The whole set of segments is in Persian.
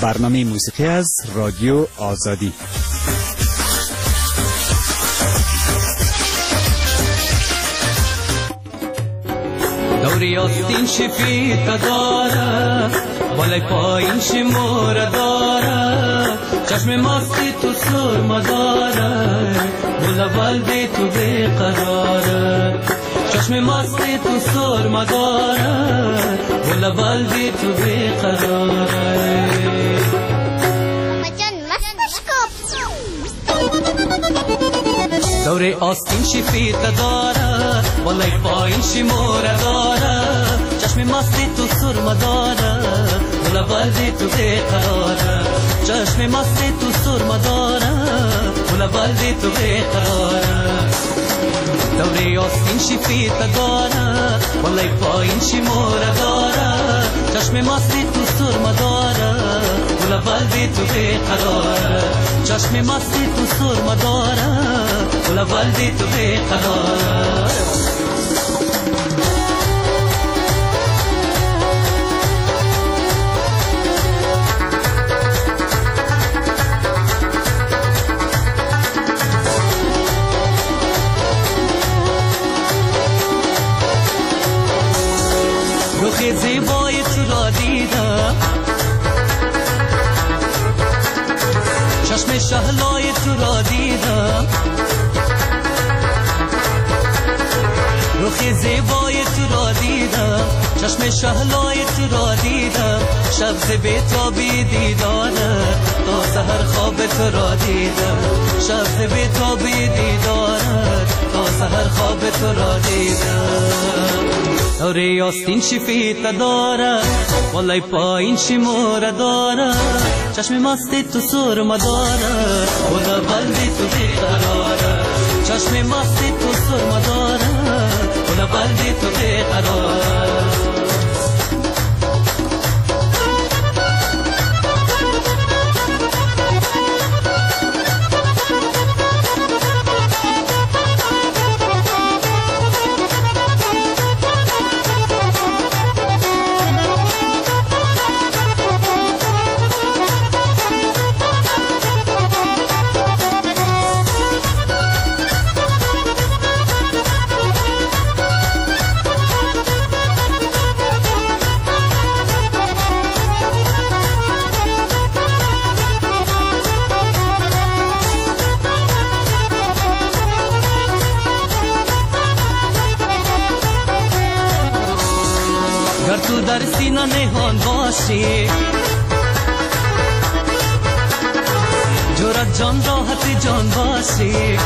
برنامه موسیقی از رادیو آزادی. دوری آستین شفیت داره بالای پایین شماره داره چشم ماستی تو سرما داره بلبل تو بیقراره چشم ماستی تو سرما داره بلبل تو بیقراره دوری آستین شفیت داره بالای پایین شماره داره چشم ماستی تو سرما داره بلبل تو بیقراره چشم ماستی تو سرما داره بلبل تو بیقراره دوری آستین شفیت داره بالای پایین شماره داره چشم ماستی تو سرما داره بلبل تو بیقراره چشم ماستی تو سرما داره بلبل تو بیقراره رخ زیبای تو را دیدم چشم شهلای تو را دیدم رخ زیبای تو را دیدم چشم شهلای تو را دیدم شب ز بی‌تابی دیداره تا سحر خواب تو را دیدم شب ز بی‌تابی دیداره تا سحر خواب تو را دیدم دوری آستین شفیت داره بالای پایین شماره داره چشم ماستی تو سرما داره بلبل تو بیقراره چشم ماستی تو سرما داره بلبل تو بیقراره گر تو در سینه نهان باشی جرأت جان راحت جان باشی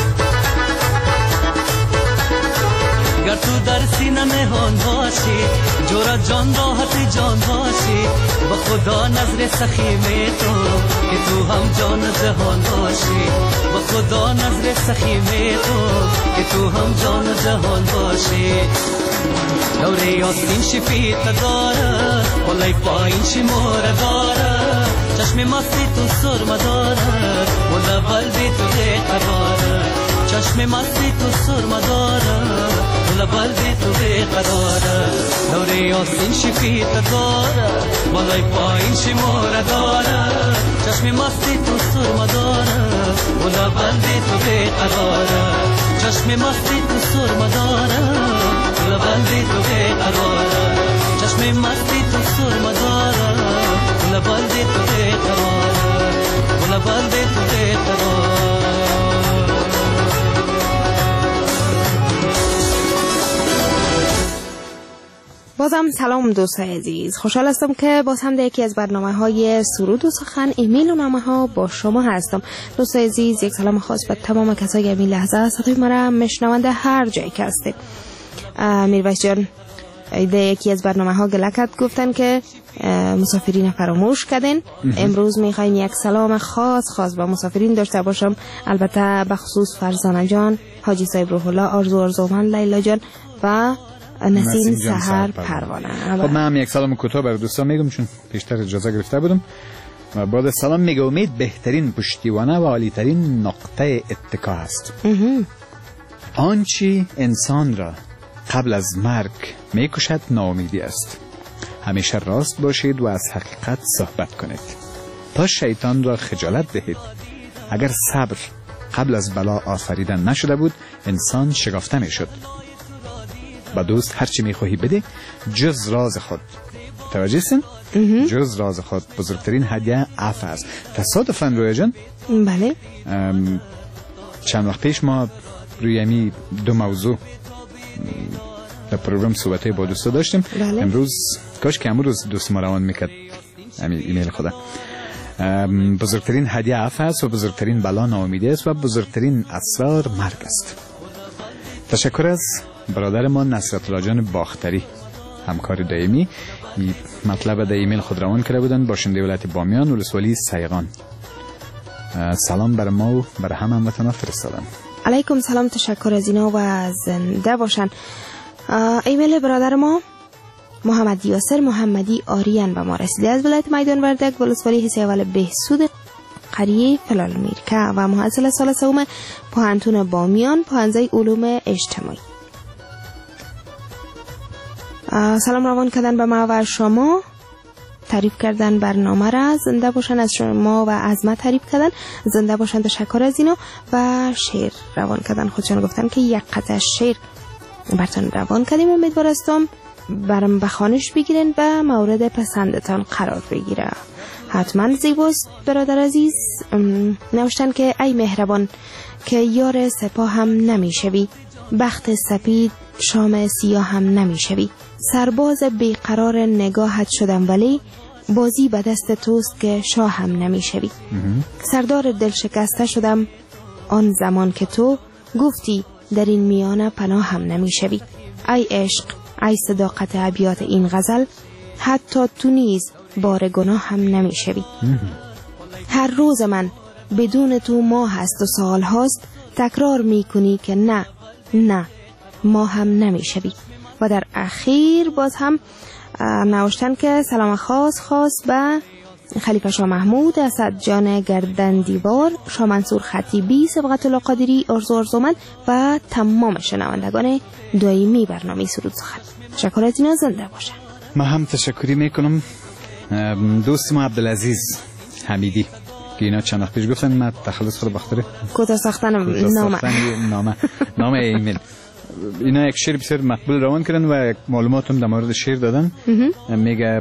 گر تو در سینه نهان باشی جرأت جان راحت جان باشی با خدا نظر سخی می تو که تو هم جان جهان باشی با خدا نظر سخی می تو که تو هم جان جهان باشی دوری آستین شفیت داره بالای پایین شماره داره چشم ماستی تو سرما داره بلبل تو بیقراره چشم ماستی تو سرما داره بلبل تو بیقراره دوری آستین شفیت داره بالای پایین شماره داره چشم ماستی تو سرما داره بلبل تو بیقراره چشم ماستی تو سرما داره بلبل تو بیقراره چشم ماستی تو سرما داره بلبل تو بیقراره بلبل تو بیقراره بازم سلام دوستای عزیز، خوشحال هستم که باز هم در یکی از برنامه‌های سرود و سخن ایمیل و نامه‌ها با شما هستم. دوستای عزیز، یک سلام خاص به تمام کسایی که این لحظه صدای ما را میشنونده هر جایی که هستید. میرویس جان در یکی از برنامه‌ها گلکت گفتن که مسافرین فراموش کردین. امروز میخوایم یک سلام خاص به مسافرین داشته باشم، البته به خصوص فرزانه جان، حاجی صاحب روح الله، آرزومند لیلا جان و نسیم سحر پروانه. خب من هم یک سلام کوتاه برای دوستان میگم چون پیشتر اجازه گرفته بودم. و بعد سلام میگه امید بهترین پشتیبانه و عالیترین نقطه اتکا است. آنچه انسان را قبل از مرگ میکشد ناامیدی است. همیشه راست باشید و از حقیقت صحبت کنید. تا شیطان را خجالت دهید. اگر صبر قبل از بلا آفریدن نشده بود انسان شگفته می شد. با دوست هرچی می خواهی بده جز راز خود. توجه هستین؟ جز راز خود بزرگترین هدیه عفو است. تصادفاً رویا جان، بله، چند وقت پیش ما روی امی دو موضوع در پروگرام صحبت‌های با دوستا داشتیم. بله. امروز کاش که امروز دوست ما روان میکرد ایمیل خدا. بزرگترین هدیه عفو است و بزرگترین بلا ناامیدی است و بزرگترین اسرار مرگ است. تشکر از برادر ما نصرت الله جان باختری، همکار دائمی. این مطلب در ایمیل خود روان کرده بودن. باشنده ولایت بامیان، ولسوالی سیغان. سلام بر ما و بر هموطنان فرستادن. علیکم سلام، تشکر از اینا و زنده باشن. ایمیل برادر ما محمد یاسر محمدی آریان به ما رسیده از ولایت میدان وردک، ولسوالی حصه اول بهسود، قریه فلالمیرکه و محصل سال سوم پوهنتون بامیان، پوهنځی علوم اجتماعی. سلام روان کردن به ما و شما، تعریف کردن برنامه را، زنده باشن از شما و از ما تعریف کردن، زنده باشن، تشکر از اینا. و شعر روان کردن، خودشان گفتن که یک قطعه شعر براتون روان کردیم. امیدوار هستم برام بخوانش بگیرین و مورد پسندتان قرار بگیره. حتما زیباست برادر عزیز. نوشتن که ای مهربان که یار سپاه هم نمیشوی، بخت سپید شام سیاه هم نمیشوی، سرباز بیقرار نگاهت شدم ولی بازی به دست توست که شاه هم نمیشوی. سردار دل شکسته شدم آن زمان که تو گفتی در این میانه پناه هم نمیشوی. ای عشق، ای صداقت ابیات این غزل، حتی تو نیز بار گناه هم نمیشوی. هر روز من بدون تو ماه هست و سال هاست، تکرار میکنی که نه نه ما هم نمیشوی. و در اخیر باز هم نوشتن که سلام خاص به خلیفه شاه محمود، اسد جان گردن دیوار، شاه منصور خطیبی، سبقت الله قادری، ارزومند و تمام شنوندگان دائمی برنامه سرود سخن. تشکر از اینا، زنده باشن. ما هم تشکری میکنم دوست ما عبدالعزیز حمیدی که اینا چند وقت پیش گفتن من تخلص خود بخاطر کوتاه ساختن نام ایمیل. اینا یک شعر بسیار مقبول روان کردن و یک معلومات هم در مورد شعر دادن. میگه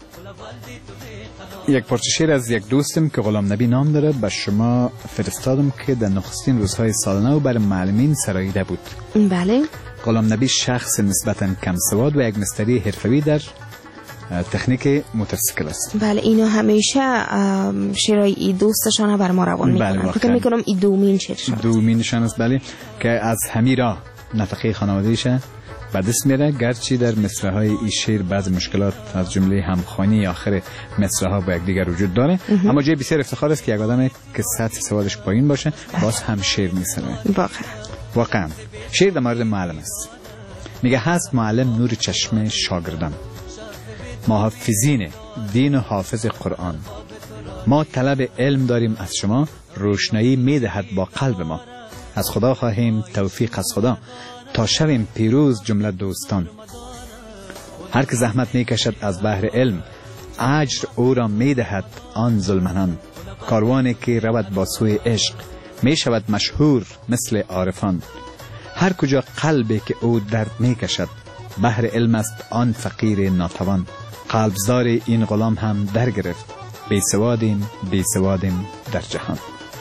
یک پارچه شعر از یک دوستم که غلام نبی نام داره به شما فرستادم که در نخستین روزهای سال نو بر معلمین سراییده بود. بله. غلام نبی شخص نسبتاً کم سواد و یک مستری حرفه‌ای در تکنیک موتورسیکل است. بله، اینو همیشه شعرهای ای دوستشان بر ما روان میکنن. فکر میکنم ای دومینشان است. بله، که از همیرا نفقه خانواده‌ایشه به دست میره، گرچه در مصرع‌های این شعر بعض مشکلات از جمله همخوانی آخر مصرع‌ها با یک دیگر وجود داره. اما جای بسیار افتخار است که یک آدمی که سطح سوادش پایین باشه باز هم شعر میسره. واقعا شعر در مورد معلم است. میگه هست معلم نور چشم شاگردان، محافظین دین و حافظ قرآن. ما طلب علم داریم از شما، روشنایی میدهد با قلب ما. از خدا خواهیم توفیق از خدا تا شویم پیروز جمله دوستان. هر که زحمت میکشد از بحر علم، اجر او را میدهد آن ظلمنان. کاروانی که رود با سوی عشق، میشود مشهور مثل عارفان. هر کجا قلبی که او درد میکشد، بحر علم است آن فقیر ناتوان. قلبزار این غلام هم در گرفت، بیسوادیم در جهان.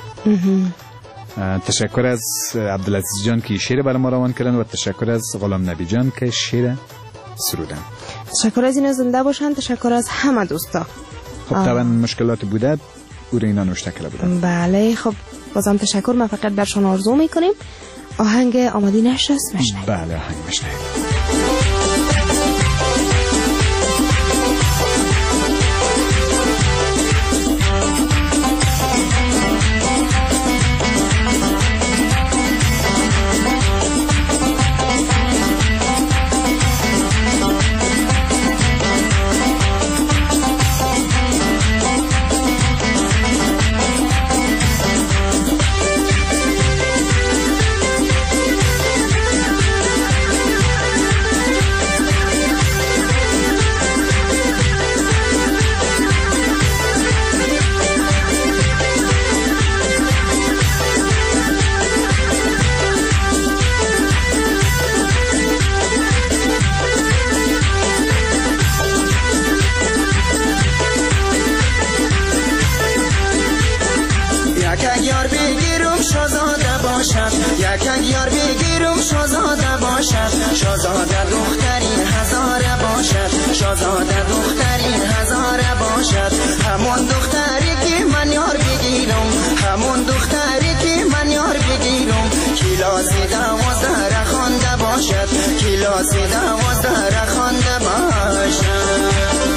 تشکر از عبدالعزیز جان که شعر برای ما روان کردن و تشکر از غلام نبی جان که شعر سرودن. تشکر از اینا، زنده باشن. تشکر از همه دوستا. خب طبعا مشکلات بوده او را اینا نوشته کرده بودن. بله، خب بازم تشکر. ما فقط برشان آرزو میکنیم آهنگ آمادی نشست مشنه. بله، آهنگ مشنه. کلاسی 12 خوانده باشم.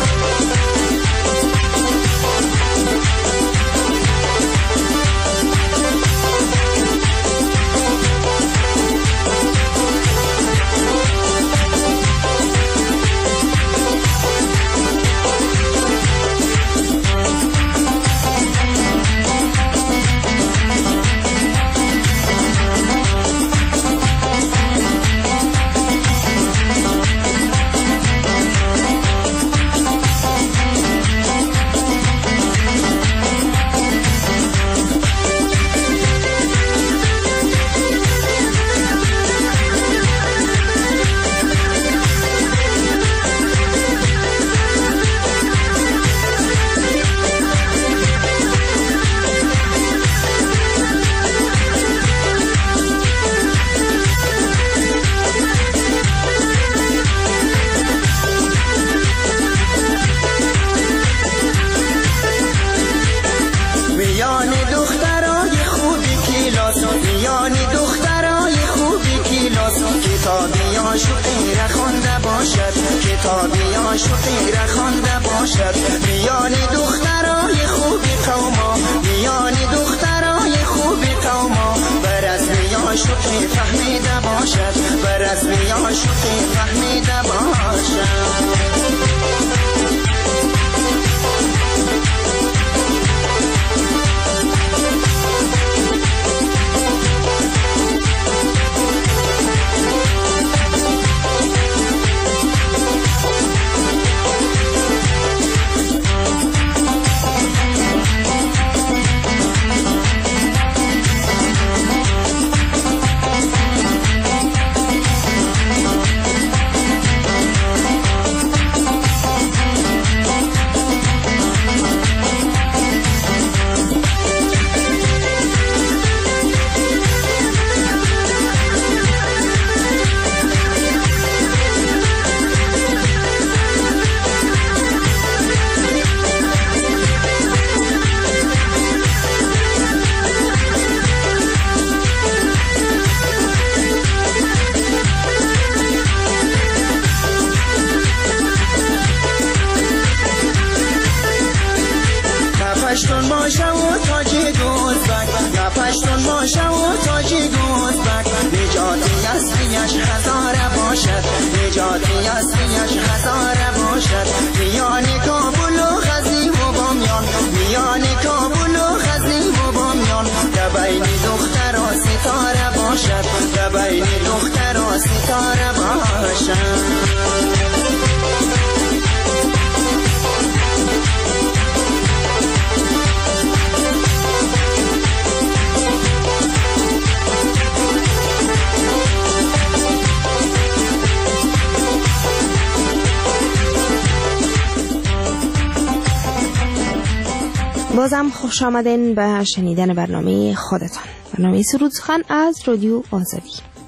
بازم خوش آمدین به شنیدن برنامه خودتان، برنامه سرود سخن از رادیو آزادی.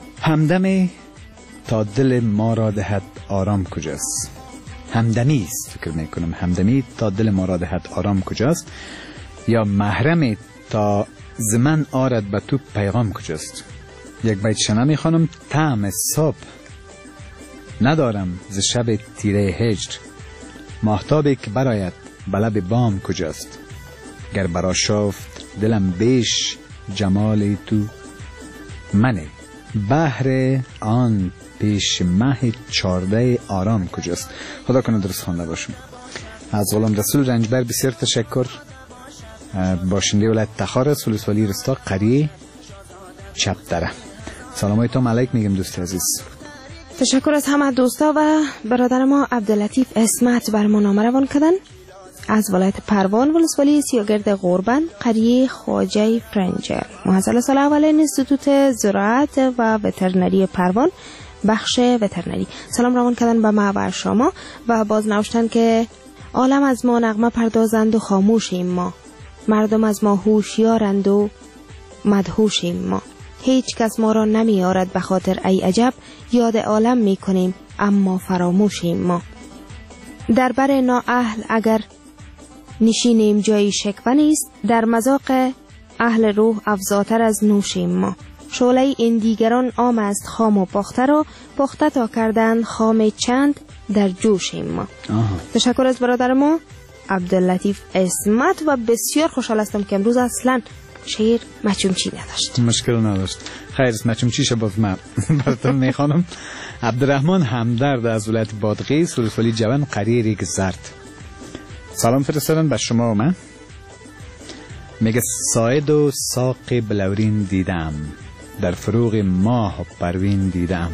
همدمی تا دل ما را دهد آرام کجاست؟ همدمی است فکر میکنم. همدمی تا دل ما را دهد آرام کجاست؟ یا محرمی تا زمن آرد به تو پیغام کجاست؟ یک بیت شنه میخوانم. طعم صبح ندارم ز شب تیره هجر، ماهتابی که براید به لب بام کجاست؟ گر برآشفت دلم بیش جمال تو، منه بحر آن پیش مه 14 آرام کجاست؟ خدا کنه درست خوانده باشم. از غلام رسول رنجبر بسیار تشکر. باشنده ولایت تخار، ولسوالی رستا، قریه چپدره. سلامایتون علیک میگم دوست عزیز. تشکر از همه دوستا و برادر ما عبداللطیف اسمت بر ما نامه روان کردن از ولایت پروان، ولسوالی سیاگرد غربن، قریه خواجه فرنجل. محصل سال اول انستیتوت زراعت و وترنری پروان، بخش وترنری. سلام روان کردن به ما و شما و باز نوشتن که عالم از ما نغمه پردازند و خاموشیم ما، مردم از ما هوشیارند و مدهوشیم ما، هیچ کس ما را نمی آرد به خاطر ای عجب، یاد عالم می کنیم اما فراموشیم ما. در بر نااهل اگر نشینیم جایی شکوه نیست، در مذاق اهل روح افزاتر از نوشیم ما. شعله این دیگران آم است خام و پخته را پخته تا کردن خام چند در جوشیم ما. تشکر از برادر ما عبداللطیف اسمت و بسیار خوشحال هستم که امروز اصلا شعر مچومچی نداشت. مشکل نداشت. خیر است مچومچیش باز من براتون میخوانم. عبدالرحمن همدرد از ولایت بادغیس ولسوالی جوان قریه ریگ زرد سلام فرستادن به شما و من. میگه ساعد و ساق بلورین دیدم در فروغ ماه و پروین دیدم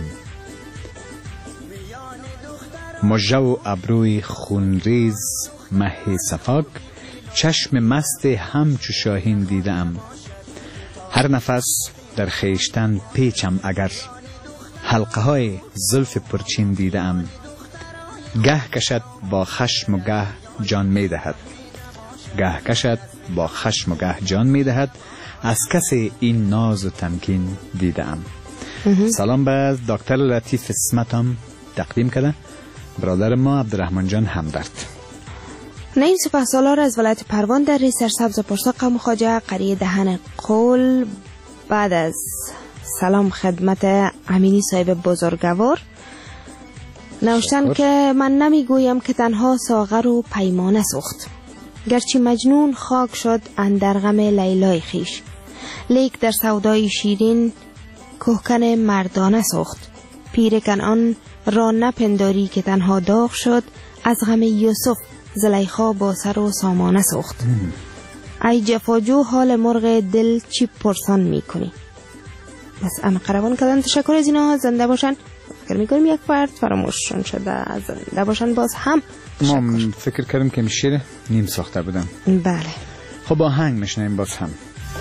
مژه و ابروی خونریز مه صفاک چشم مست همچو شاهین دیدم هر نفس در خیشتن پیچم اگر حلقه های زلف پرچین دیدم گه کشد با خشم و گه جان می دهد گه کشد با خشم و گه جان می دهد از کسی این ناز و تمکین دیدم. سلام به دکتر لطیف اسمتم تقدیم کرده برادر ما عبدالرحمن جان همدرد. نیم سپاسالار از ولایت پروان در سرسبز پرسا قوم خواجه قریه دهن قول بعد از سلام خدمت امینی صاحب بزرگوار نوشتن که من نمیگویم که تنها ساغر و پیمانه سوخت گرچه مجنون خاک شد اندر غم لیلای خیش لیک در سودای شیرین کوهکن مردانه سوخت پیر کنعان را نپنداری که تنها داغ شد از غم یوسف زلیخا با سر و سامانه سوخت ای جفاجو حال مرغ دل چی پرسان میکنی. بس قربان کردن. تشکر از اینا. زنده باشن. فکر میکنیم یک فرد فراموششون شده. زنده باشن باز هم. ما فکر کردیم که میشه نیم ساخته بودن. بله. خب با هنگ میشنیم باز هم.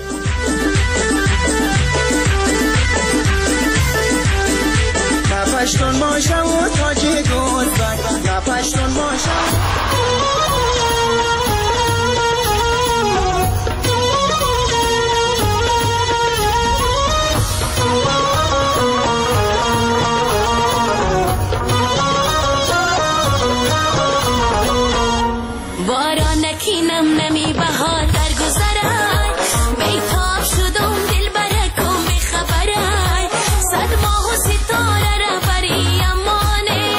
پشتون باشم و تاج گلبرگ یا پشتون باشم بارانکی نم نمی بهار در گذرای بیتاب شدم دل برکم بخبرای صد ماه و ستاره را بری امانه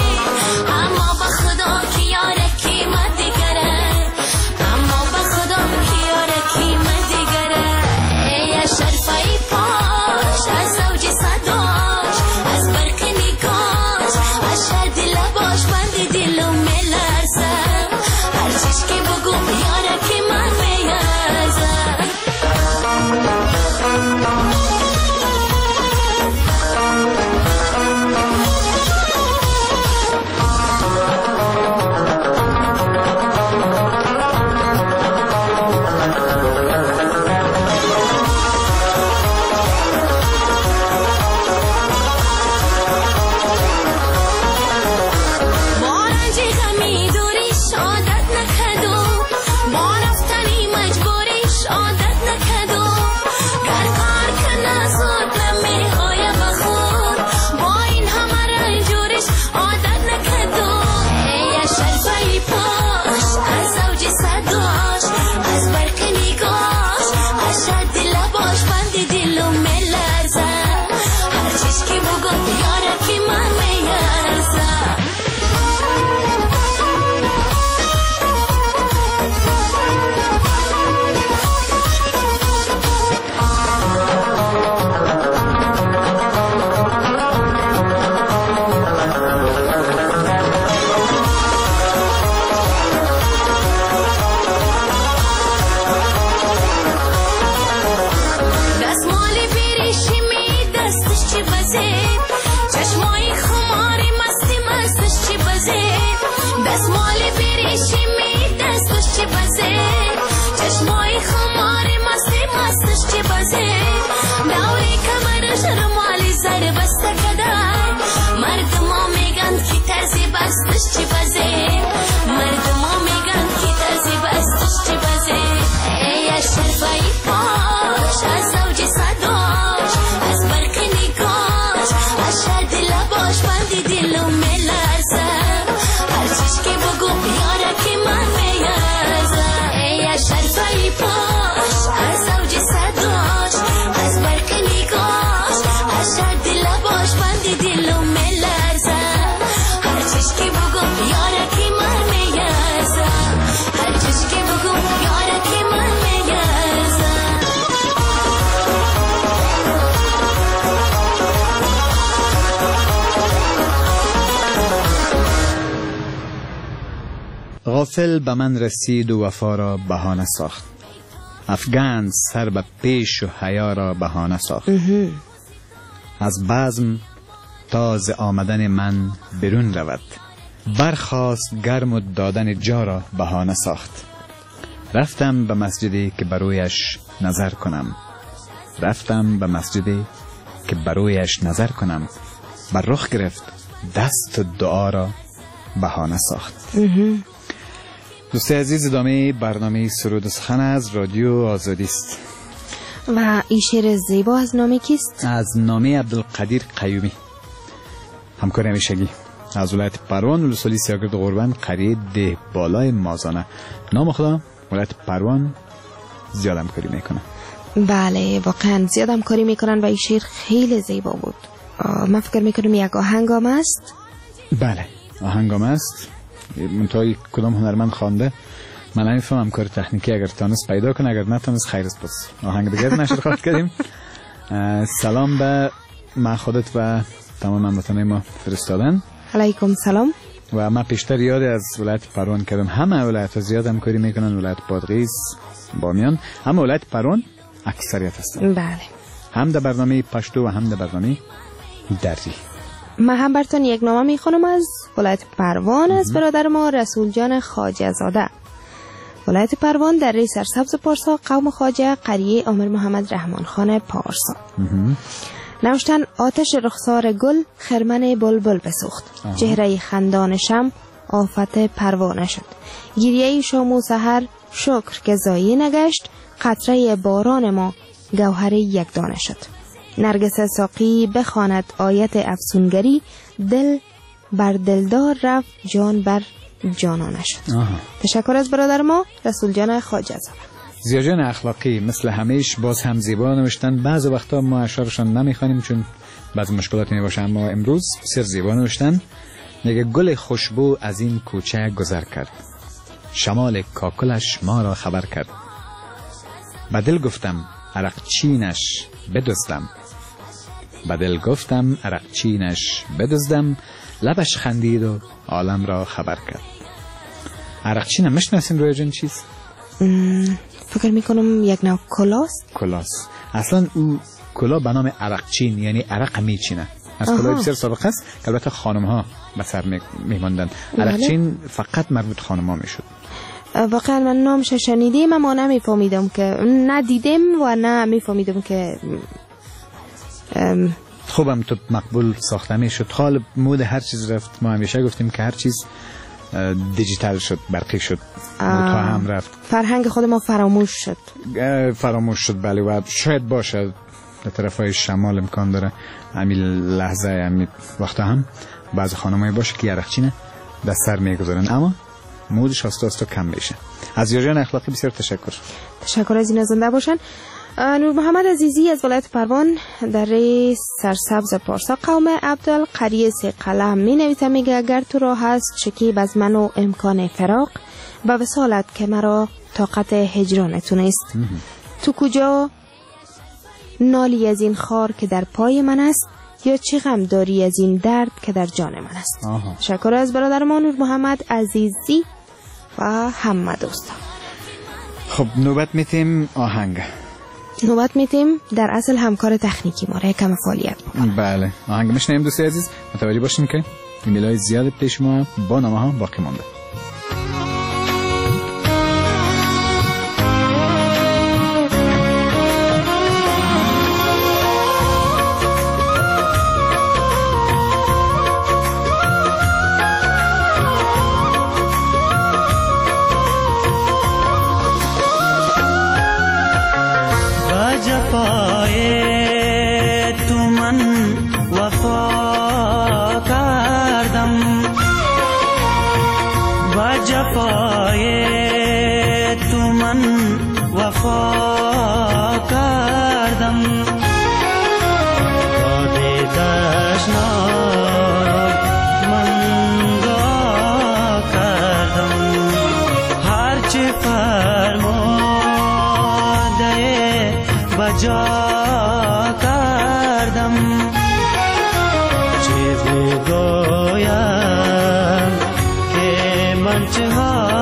اما با خدا که یارکی من دیگره اما با خدا که یارکی من دیگره ای شرفای پاش از زوج صداش از برق نگاش از شر دل باش بند دلم ملرزه هر چیز که بگم یارکی من میارزه پاش از زوج صداش از برق نگاش غافل به من رسید و وفا را بهانه ساخت، افگند سر به پیش و حیا را بهانه ساخت. از بزم تاز آمدن من برون رود، برخاست گرم و دادن جا را بهانه ساخت. رفتم به مسجدی که برویش نظر کنم، رفتم به مسجدی که برویش نظر کنم، بر رخ گرفت دست و دعا را بهانه ساخت. دوست عزیز، ادامه برنامه سرود و سخن از رادیو آزادی است و این شعر زیبا از نام کیست؟ از نام عبدالقدیر قیومی، همکار همیشگی از ولایت پروان، ولسوالی سیاگرد قربان، قریه ده بالای مازانه. نام خدا ولایت پروان زیاد همکاری میکنه. بله واقعا زیاد همکاری میکنن و این شعر خیلی زیبا بود. من فکر میکنم یک آهنگام است. بله آهنگام است، منتهای کدام هنرمند خوانده من نمیفهمم. کار تکنیکی اگر تانست پیدا کنه، اگر نتانست خیر است. پس آهنگ دیگه نشر خواهد کردیم. سلام به ما خودت و تمام هموطنان ما فرستادن. علیکم سلام. و من پیشتر یاد از ولایت پروان کردم. همه ولایت ها زیاد همکاری میکنن، ولایت بادغیس، بامیان، همه ولایت پروان اکثریت هستن. بله. هم در برنامه پشتو و هم در برنامه دری. من هم براتون یک نامه میخونم از ولایت پروان، از برادر ما رسول جان خواجه زاده. ولایت پروان در ری سرسبز پارسا، قوم خواجه، قریه عامر محمد رحمان خان پارسا. نوشتن آتش رخسار گل خرمن بلبل بسوخت، چهره خندان شم آفت پروانه شد. گریه شام و سحر شکر که زایی نگشت، قطره باران ما گوهر یک دانه شد. نرگس ساقی بخواند آیت افسونگری، دل بر دلدار رفت جان بر جانانه شد. تشکر از برادر ما رسول جان خواجه زاده. زیاجان اخلاقی مثل همیش باز هم زیبا نوشتن. بعض وقتا ما اشعارشان نمیخوانیم چون بعض مشکلات میباشه، اما امروز بسیار زیبا نوشتن. میگه گل خوشبو از این کوچه گذر کرد، شمال کاکلش ما را خبر کرد. بدل گفتم عرق چینش بدزدم، بدل گفتم عرق چینش بدزدم، لبش خندید و عالم را خبر کرد. عرق چین هم مشناسین روی جان چیست؟ فکر میکنم یک نوع کلاست. کلاست. اصلا او کلا به نام عرق چین یعنی عرق میچینه. از کلاه بسیار سابقه است که البته خانم ها به سر میماندن. عرق چین فقط مربوط خانم ها میشد. واقعا من نامش شنیدیم اما نمیفهمیدم که ندیدم و نه میفهمیدم که خوبم تو مقبول ساخته میشد. حال مود هر چیز رفت. ما همیشه گفتیم که هر چیز دیجیتال شد، برقی شد، تا هم رفت. فرهنگ خود ما فراموش شد. بله. و شاید باشه در طرفای شمال امکان داره همین لحظه همین وقتا هم بعض خانمایی باشه که یرقچینه در سر میگذارن، اما مودش آستا آستا کم میشه. از یاریان اخلاقی بسیار تشکر از این زنده باشن. نور محمد عزیزی از ولایت پروان در ری سرسبز پارسا، قوم عبدال قریه سی قلم می نویسه. میگه اگر تو را هست شکیب از من و امکان فراق، به وصالت که مرا طاقت هجرانتون است. تو کجا نالی از این خار که در پای من است، یا چه غم داری از این درد که در جان من است. تشکر از برادر ما نور محمد عزیزی و همه دوستان. خب نوبت میتیم آهنگ. نوبت میتیم در اصل همکار تکنیکی ما را کم فعالیت بکنم. بله آهنگ میشنیم دوستی عزیز. متوجه باشین که ایمیل‌های زیاد پیش ما با نامه ها باقی مانده. چه بگویم که من چه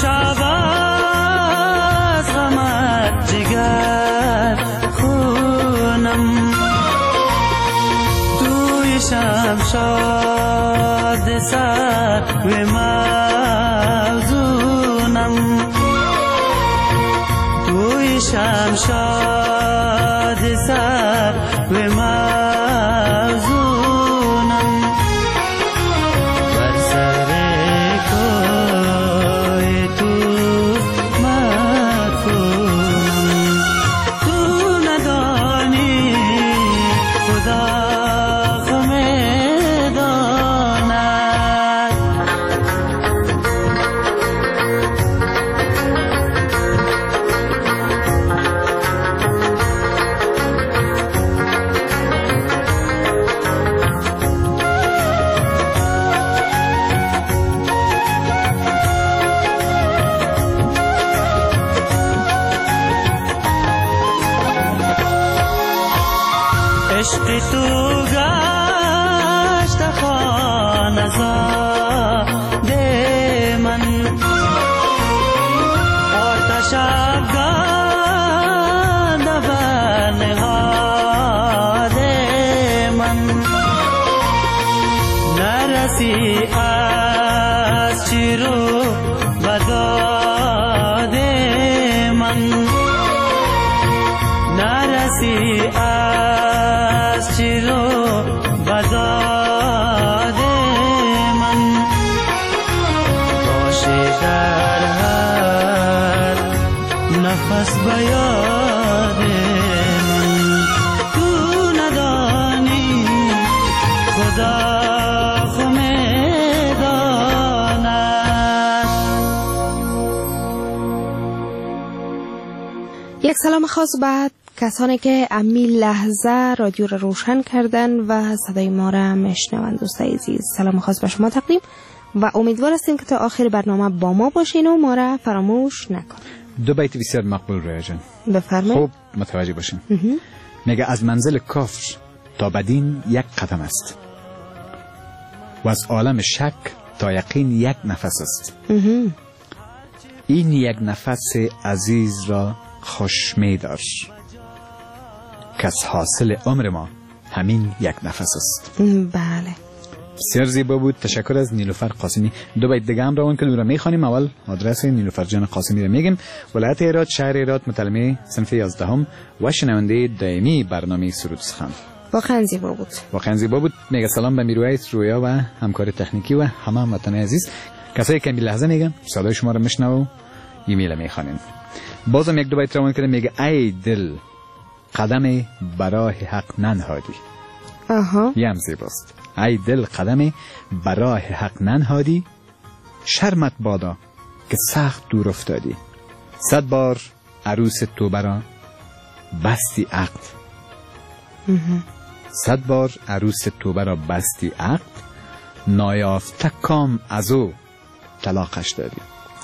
شب از غمت جگر خونم توی شمشاد سر و موزونم توی شمشاد سر و موزونم بر سر کوی تو مدفونم تو ندانی خدا عشق تو گشت خانه زاد من آتش افغان بر نهاد من نرسی از چیرو بداد من نرسی از چیرو بداد من باشه در هر نفس بیاد من تو ندانی خدا خو میداند. یک سلام خاص بعد کسانی که امی لحظه رادیو را روشن کردن و صدای ما را میشنوند. دوستای عزیز سلام خاص به شما تقدیم و امیدوار هستیم که تا آخر برنامه با ما باشین و ما را فراموش نکنید. دو بیت بسیار مقبول رویا جان. بفرمایید. خوب متوجه باشین. میگه از منزل کفر تا بدین یک قدم است و از عالم شک تا یقین یک نفس است. این یک نفس عزیز را خوش می‌دار که از حاصل عمر ما همین یک نفس است. بله بسیار زیبا بود. تشکر از نیلوفر قاسمی. دو بیت دیگه هم روان کنیم را میخوانیم. اول آدرس نیلوفر جان قاسمی را میگیم. ولایت هرات، شهر هرات، متلمه صنف 11 و شنونده دائمی برنامه سرود سخن. واقعا زیبا بود. واقعا زیبا بود. میگه سلام به میرویس رویا و همکار تکنیکی و همه وطن عزیز. کسایی که این لحظه میگم صدای شما را میشنوه و ایمیل میخوانیم. بازم یک دو بیت روان کنیم. میگه ای دل قدم برای حق ننهادی. یم زیباست. ای دل قدم برای حق ننهادی، شرمت بادا که سخت دور افتادی. 100 بار عروس تو برا بستی عقد. 100 بار عروس تو برا بستی عقد، نایافته کام از او طلاقش دادی.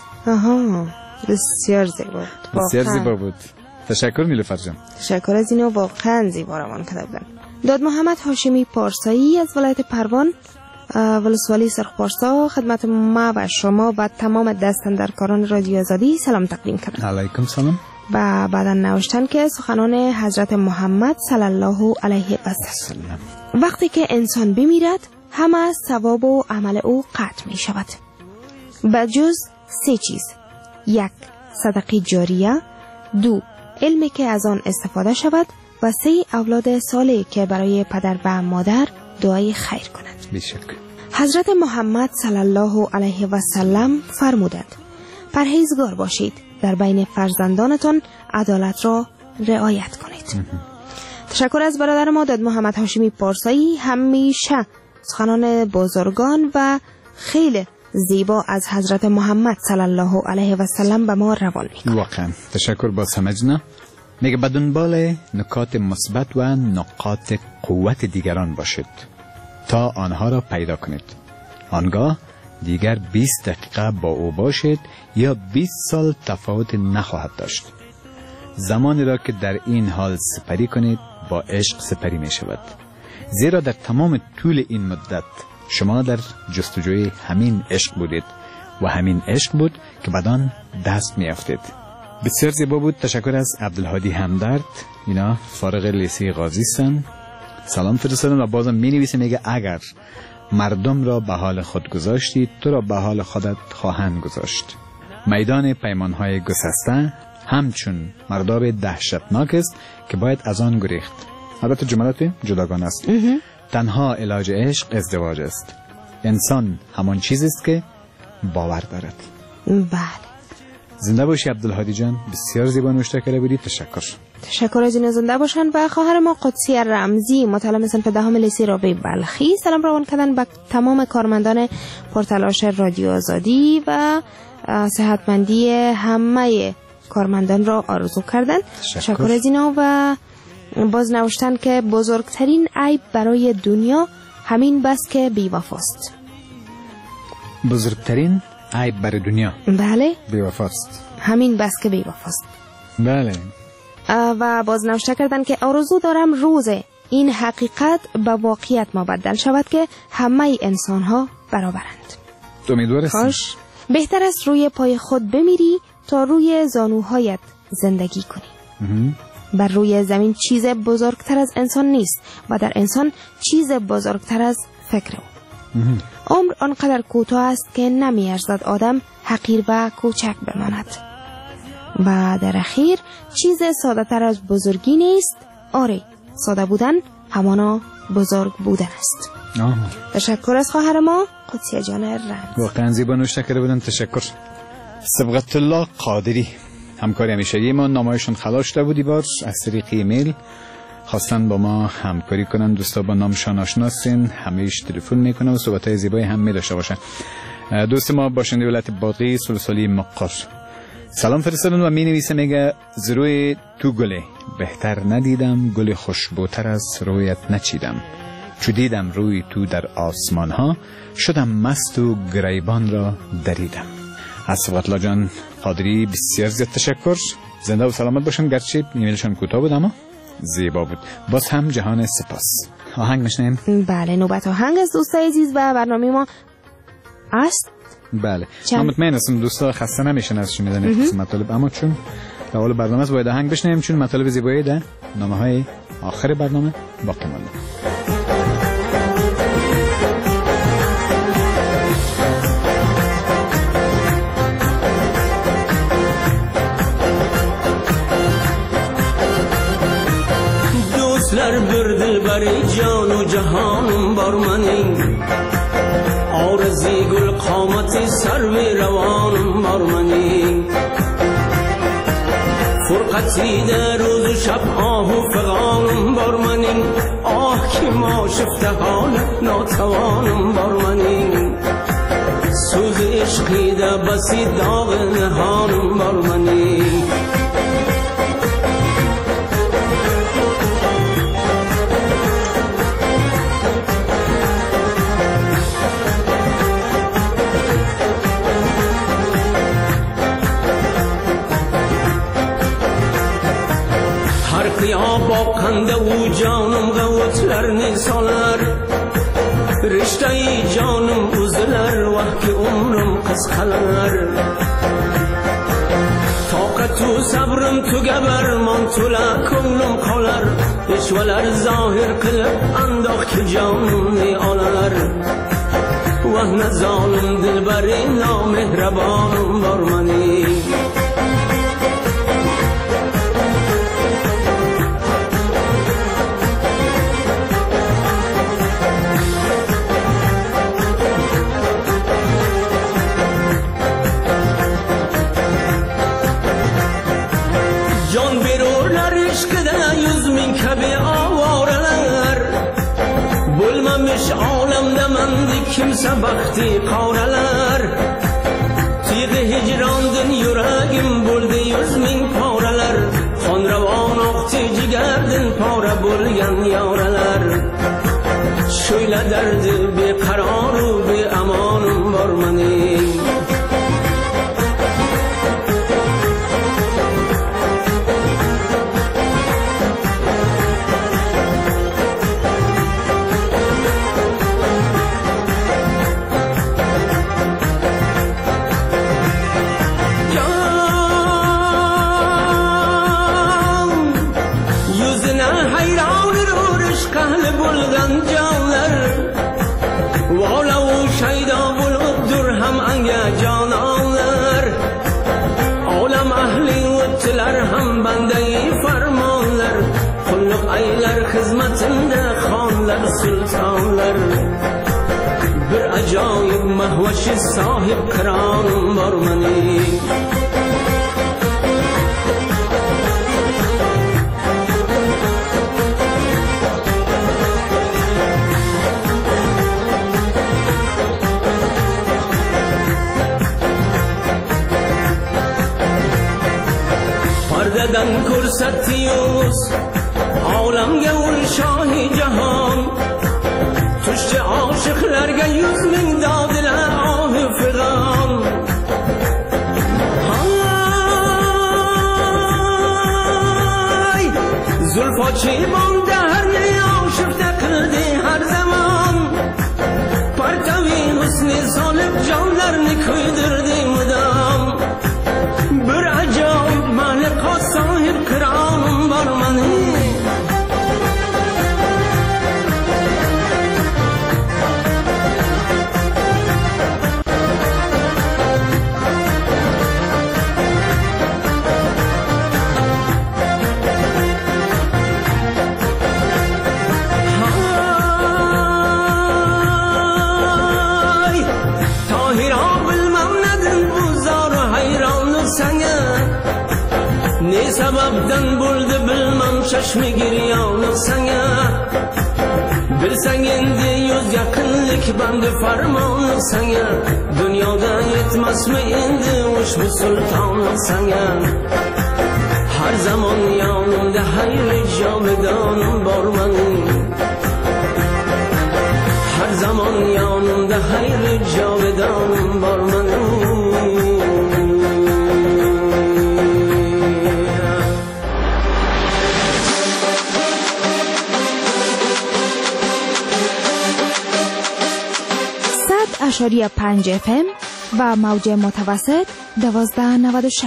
بسیار زیبا بود. بسیار زیبا بود. تشکر نیلوفر جان. تشکر از اینو واقعا زیبا روان کرده بودن. داد محمد هاشمی پارسایی از ولایت پروان ولسوالی سرخپارسا خدمت ما و شما و تمام دستاندرکاران رادیو آزادی سلام تقدیم کردم. علیکم سلام. و بعدا نوشتن که سخنان حضرت محمد صلی الله علیه و سلم وقتی که انسان بمیرد همه ثواب و عمل او قطع می شود بجز 3 چیز: 1 صدقه جاریه، 2 علمی که از آن استفاده شود و 3 اولاد صالح که برای پدر و مادر دعای خیر کنند. بیشک. حضرت محمد صلی الله علیه و سلم فرمودند پرهیزگار باشید، در بین فرزندانتان عدالت را رعایت کنید. تشکر از برادر ما داد محمد هاشمی پارسایی. همیشه سخنان بزرگان و خیلی زیبا از حضرت محمد صلی الله علیه و سلم به ما روان می‌کنه. واقعا تشکر با سمجنا. میگه به دنبال نکات مثبت و نقاط قوت دیگران باشید تا آنها را پیدا کنید. آنگاه دیگر 20 دقیقه با او باشید یا 20 سال تفاوت نخواهد داشت. زمانی را که در این حال سپری کنید با عشق سپری می شود، زیرا در تمام طول این مدت شما در جستجوی همین عشق بودید و همین عشق بود که بدان دست می افتید. بسیار زیبا بود. تشکر از عبدالهادی همدرد. اینا فارغ لیسه قاضی هستن. سلام فرستادن و بازم می نویسه میگه اگر مردم را به حال خود گذاشتی تو را به حال خودت خواهند گذاشت. میدان پیمانهای گسسته همچون مرداب دهشتناک است که باید از آن گریخت. البته جملات جداگانه است. تنها علاج عشق ازدواج است. انسان همان چیزی است که باور دارد. بله. زنده باشی عبدالهادی جان. بسیار زیبا نوشته کرده بودی. تشکر از این زنده باشن. و خواهر ما قدسی رمزی متعلم صنف دهم لیسه رابعه بلخی سلام روان کردن به تمام کارمندان پرتلاش رادیو آزادی و صحتمندی همه کارمندان را آرزو کردن. تشکر از اینا. و باز نوشتن که بزرگترین عیب برای دنیا همین بس که بی‌وفاست. بزرگترین عیب برای دنیا بله بی‌وفاست. همین بس که بی‌وفاست. بله. و باز نوشته کردن که آرزو دارم روز این حقیقت به واقعیت مبدل شود که همه انسان ها برابرند. امیدوار هستم. کاش بهتر است روی پای خود بمیری تا روی زانوهایت زندگی کنی. بر روی زمین چیز بزرگتر از انسان نیست و در انسان چیز بزرگتر از فکر او. عمر آنقدر کوتاه است که نمی‌ارزد آدم حقیر و کوچک بماند. و در اخیر چیز ساده تر از بزرگی نیست. آره، ساده بودن همانا بزرگ بودن است. تشکر از خواهر ما قدسی جان رمز. واقعا زیبا نوشته کرده بودن. تشکر. صبغت الله قادری همکاری همیشگی ما. نامه‌هایشون خلاص شده بودی بار از طریق ایمیل خواستن با ما همکاری کنن. دوستا با نامشان آشناسین، همه‌اش تلفن میکنن و صحبت‌های زیبایی هم می‌داشته باشن. دوست ما باشنده ولایت باقی سلسله مقر سلام فرستادن و می‌نویسه میگه زروی تو گله بهتر ندیدم، گل خوشبوتر از رویت نچیدم. چو دیدم روی تو در آسمان ها شدم مست و گریبان را دریدم. از صبغت الله جان قادری بسیار زیاد تشکر. زنده و سلامت باشن. گرچه ایمیلشان کوتاه بود اما زیبا بود. باز هم جهان سپاس. آهنگ میشنیم. بله، نوبت آهنگ از دوستای عزیز و برنامه ما است. بله. من مطمئن هستم دوستا خسته نمیشن از شنیدن این قسمت مطالب، اما چون به حال برنامه است باید آهنگ بشنویم چون مطالب زیبایی ده نامه‌های آخر برنامه باقی مونده. دوستlar bir dilbar جان و جهانم بر منی، آرزی گل قامت سرو روانم بر منی. فرقتی در روز و شب آه و فغانم بر منی، آه که ما شفتهان ناتوانم بر منی. سوز عشقی در بسی داغ نهانم بر منی. با قنده و جانم غوتلرنی سالر، رشته ای جانم uzlar وقت عمرم قسخلر. طاقت و صبرم تو گبر من تولا کنم قلر، اشولر ظاهر قلب انداخ که جانم نیالر. وحن ظالم دلبری نامهربانم بر منی. Kimse vakti qavralar, tiyği hicrandın yüreğim buldu 100.000 paralar. Xonravon oqti jigardin para bo'lgan yoralar. Şöyle derdi beqaror u beamonim bor mening. sallatında xonlar sultonlar bir ajoyib mahvashi sohib qironim bor mening pardadan ko'rsatdingiz olamga ul shohi jahon tushchi oshiqlarga 100 ming dodilar ohi figon hay zulfochi bondarni oshifta qildi har zamon partavi husni solib jonlarni kuydirdi mudom bir ajoyib maliqot sohib qironim bor mening ne sababdan bo'ldi bilmam chashmi giryoni sanga bilsang endi yuz yaqinlik bandi farmoni sanga dunyoda yetmasmi endi ushbu sultonlik sanga har zamon yonimda hayri jomidonim bor mening har zamon yonimda hayri jomidonim bor mening اشاری 5 FM و موج متوسط 1296.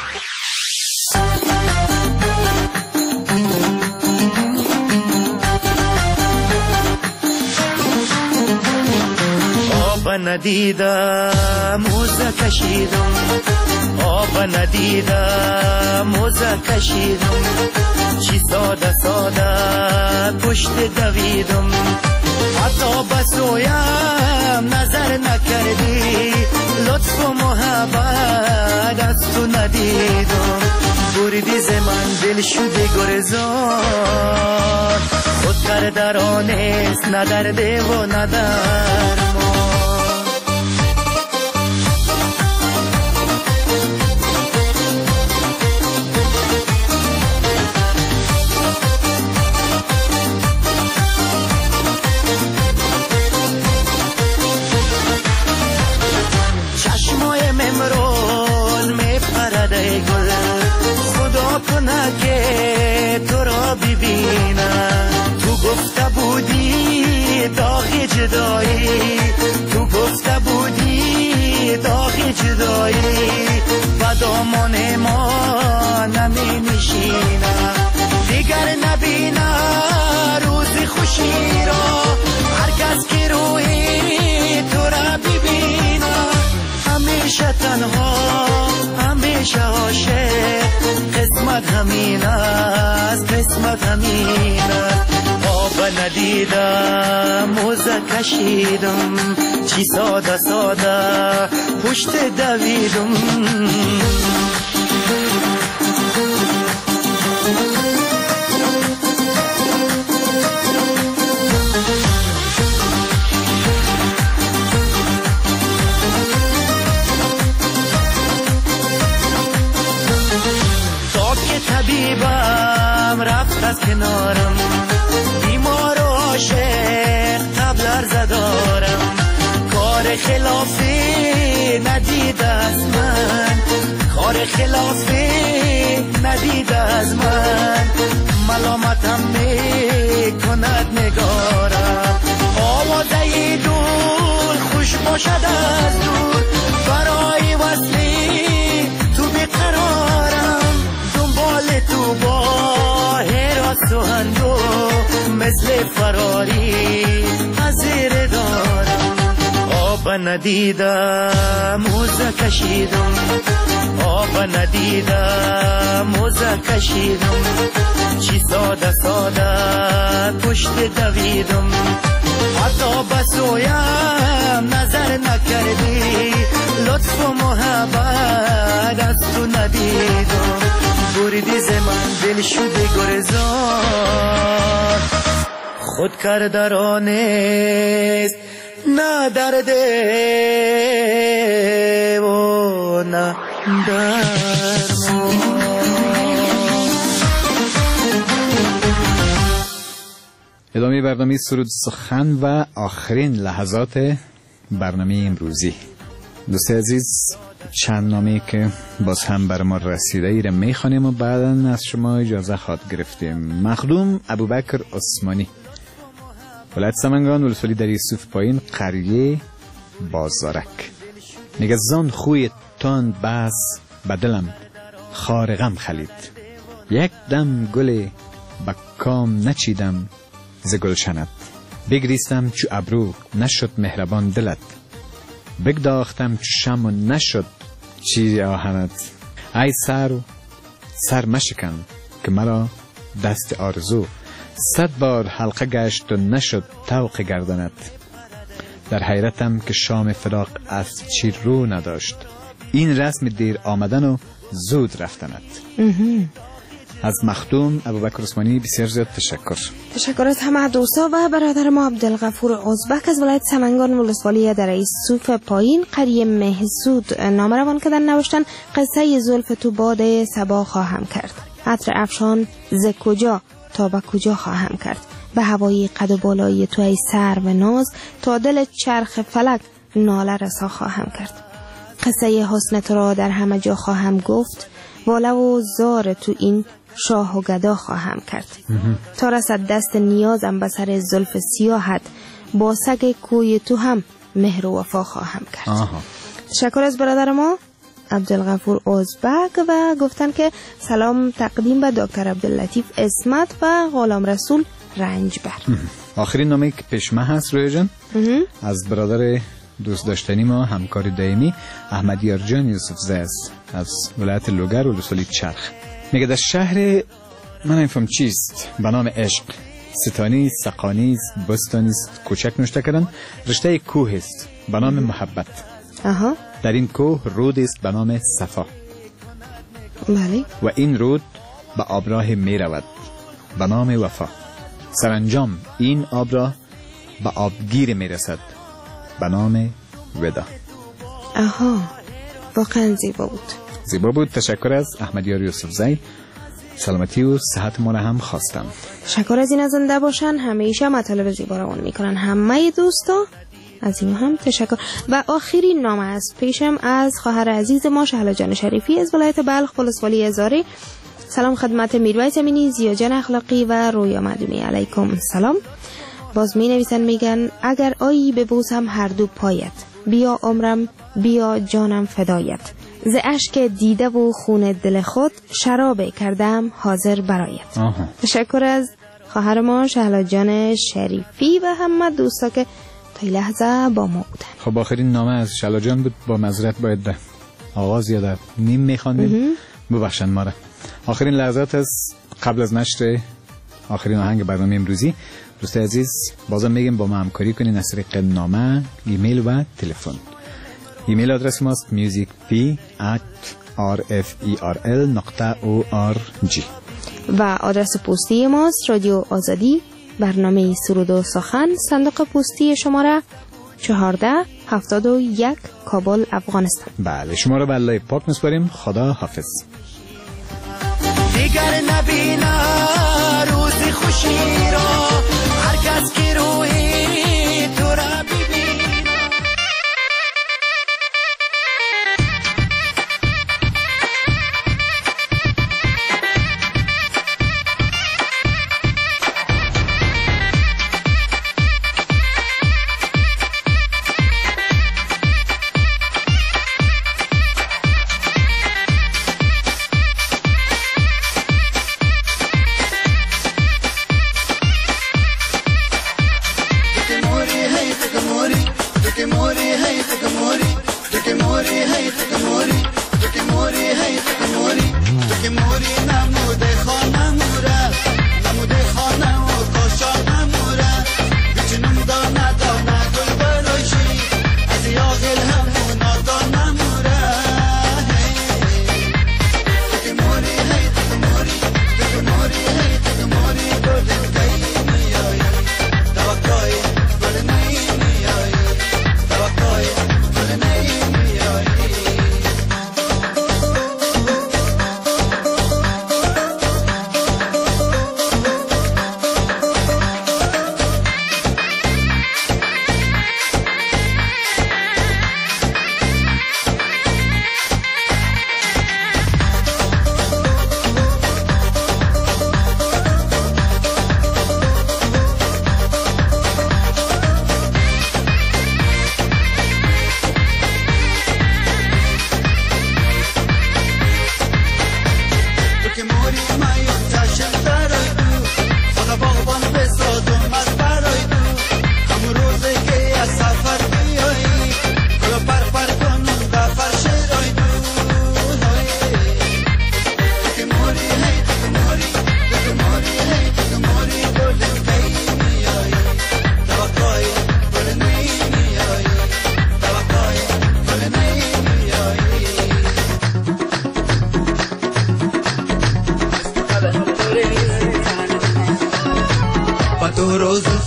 آب ندیدم موزه کشیدم آب ندیدم موزه کشیدم چی ساده ساده پشت دویدم حتی بسویم نظر نکردی لطف و محبت از تو ندیدم بردی ز من دل شده گرزان خود کردرانست ندرده و ندرمان که تو را ببینم تو گفته بودی داغ جدایی تو گفته بودی داغ جدایی و دامان ما نمی نشینم دیگر نبینم روز خوشی را هر کس که روی تو را ببینم همیشه تنها همیشه عاشق قسمت همین است قسمت همین است آب ندیدم موزه کشیدم چی ساده ساده پشت دویدم طبیبم رفت از کنارم بیمار و عاشق تبلر زدارم کار خلافی ندید از من کار خلافی ندید از من ملامتم میکند نگارم آوازه دور خوش باشد از دور برای وصلی تو بقرارم تو با هراس و هندو مثل فراری حضیر دارم آب ندیدم موزه کشیدم آب ندیدم موزه کشیدم چی ساده ساده پشت دویدم حتی بسویم نظر نکردی لطف و محبت از تو ندیدم بردی ز من دل شده گرزان خود کرده را نیست نه درده و نه درمان. ادامه برنامه سرود سخن و آخرین لحظات برنامه امروزی. دوست عزیز، چند نامه‌ای که باز هم بر ما رسیده ای را میخوانیم و بعدا از شما اجازه خواهد گرفتیم. مخدوم ابوبکر عثمانی، ولایت سمنگان، ولسوالی در یوسف پایین، قریه بازارک، میگه زان خوی تند بس بدلم خار غم خلید، یک دم گل بکام نچیدم ز گلشنت، بگریستم چو ابرو نشد مهربان دلت، بگداختم چو شمع نشد چیز آهنت، ای سر مشکن که مرا دست آرزو، 100 بار حلقه گشت و نشد طوق گردنت، در حیرتم که شام فراق از چی رو نداشت، این رسم دیر آمدن و زود رفتنت. از مخدوم ابوبکر عثمانی بسیار زیاد تشکر از همه دوستا و برادر ما عبدالغفور ازبک از ولایت سمنگان، ولسوالی در یوسف پایین، قریه مهسود، نامه روان کردن نوشتن قصه زلف تو باد صبا خواهم کرد، عطر افشان ز کجا تا به کجا خواهم کرد، به هوایی قد و بالای تو ای سر و ناز، تا دل چرخ فلک ناله رسا خواهم کرد، قصه حسن تو را در همه جا خواهم گفت، واله و زار تو این شاه و گدا خواهم کرد، تا رسد دست نیازم به سر زلف سیاحت، با سگ کوی تو هم مهر و وفا خواهم کرد. تشکر از برادر ما عبدالغفور ازبک و گفتن که سلام تقدیم به دکتر عبداللطیف اسمت و غلام رسول رنجبر. آخرین نامه که پیشمه هست روی جان از برادر دوست داشتنی ما، همکار دائمی، احمدیار جان یوسف زاست از ولایت لوگر و ولسوالی چرخ. میگه در شهر من نمیفهم چیست به نام عشق، ستانی، سقانی، بستانی کوچک نوشته کردن، رشته کوه است به نام محبت. در این کوه رود است به نام صفا. بله. و این رود به آبراه می رود به نام وفا. سرانجام این آبراه به آبگیر می رسد به نام ودا. واقعا زیبا بود. تشکر از احمدیار یوسف زی، سلامتی و صحت ما را هم خواستم. تشکر از این زنده باشن، همیشه مطالب زیبا روان میکنن همه دوستا، از این هم تشکر. و آخرین نامه است پیشم از خواهر عزیز ما شهلا جان شریفی از ولایت بلخ، ولسوالی ازاره. سلام خدمت میرویس امینی، زیا جان اخلاقی و رویا مدونی، علیکم سلام. باز می نویسن میگن اگر آیی ببوسم هر دو پایت، بیا عمرم بیا جانم فدایت، ز اشک دیده و خون دل خود شراب کردم حاضر برایت. تشکر از خواهر ما شهلا جان شریفی و همه دوستا که تا این لحظه با ما بودن. خب آخرین نامه از شهلا جان بود، با معذرت باید ده آغاز یا در نیم میخواندیم، ببخشن ما را. آخرین لحظات از قبل از نشر آخرین آهنگ برنامه امروزی، دوست عزیز بازم میگیم با ما همکاری کنین از طریق نامه، ایمیل و تلفن. ایمیل آدرس ماست musicp@rferl.org و آدرس پستی ماست رادیو آزادی، برنامه سرود و سخن، صندوق پستی شماره 1471 کابل، افغانستان. بله، شما رو به الله پاک میسپاریم. خدا حافظ. دیگر نبینا روزی خوشی را هر کس که روی تو را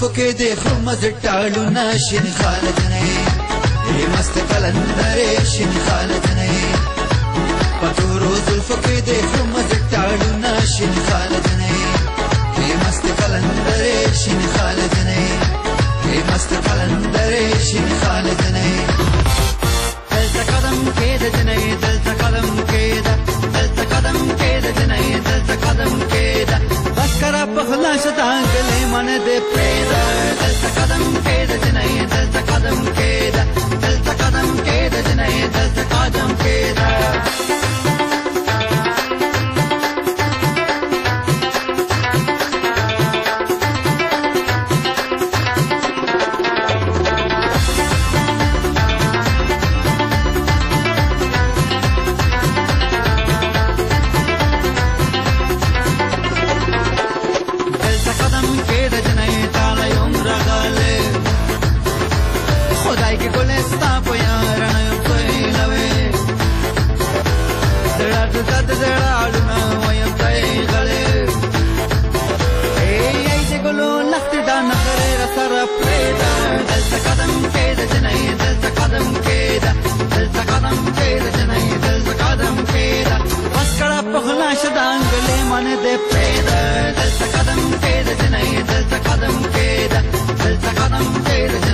زلفو کې د خمز ټالونه شین خالد نه ای مست قلندر شین خالد نه پتورو زلفو کې د خمز ټالونه شین خالد نه ای مست قلندر شین خالد نه ای مست قلندر شین خالد نه دلته قدم کېده جنې دلته قدم کېده دلته قدم کېده جنې دلته قدم کېده بس کرا پخلا شتا گلې من دې پېدا دلته قدم کېده جنې دلته قدم کېده دلته قدم کېده جنې دلته قدم کېده دلته قدم کېده